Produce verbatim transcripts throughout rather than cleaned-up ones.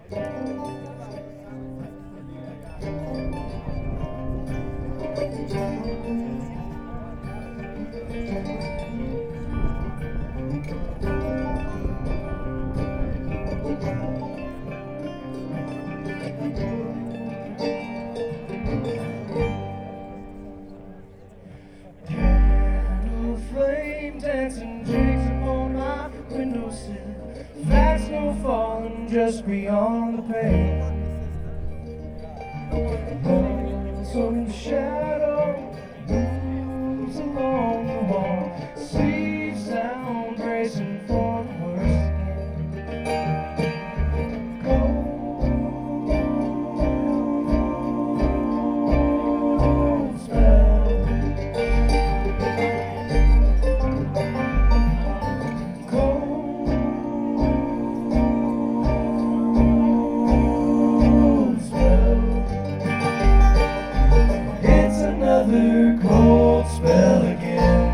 Candle flame dancing jigs upon my windowsill. Fast snow falling just beyond the pane. Some shadow moves along the wall. Sleeves down, bracing for the worst. Cold spell. Cold spell. It's another cold spell again.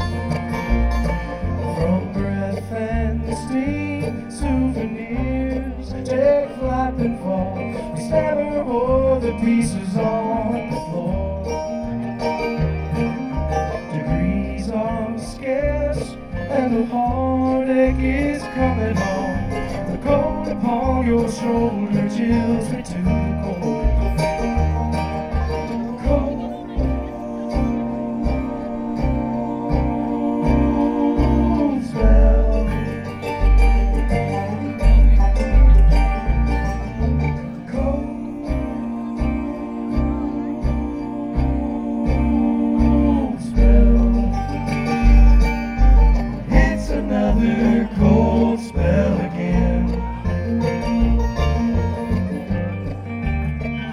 From breath and steam, souvenirs take flight and fall. We stabber o'er the pieces on the floor. Degrees are scarce and the heartache is coming on. The cold upon your shoulder chills me to the core. Cold spell. Cold spell. It's another cold spell again.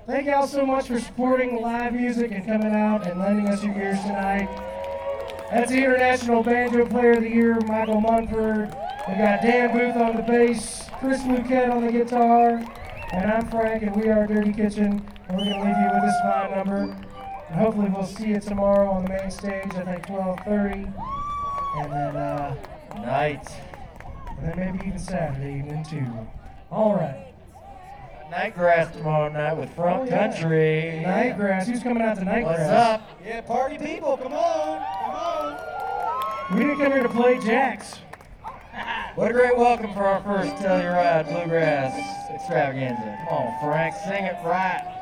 Thank y'all so much for supporting live music and coming out and lending us your ears tonight. That's the International Banjo Player of the Year, Michael Munford. We got Dan Booth on the bass, Chris Luquette on the guitar, and I'm Frank, and we are Dirty Kitchen. And we're going to leave you with this fine number. And hopefully we'll see you tomorrow on the main stage, I think twelve thirty. And then, uh, Night. and then maybe even Saturday evening too. All right. Nightgrass tomorrow night with Front Oh, yeah. Country. Nightgrass. Who's coming out to Nightgrass? What's up? Yeah, party people, come on, come on. We didn't come here to play jacks. What a great welcome for our first Tell You Ride Bluegrass extravaganza. Come on, Frank, sing it right.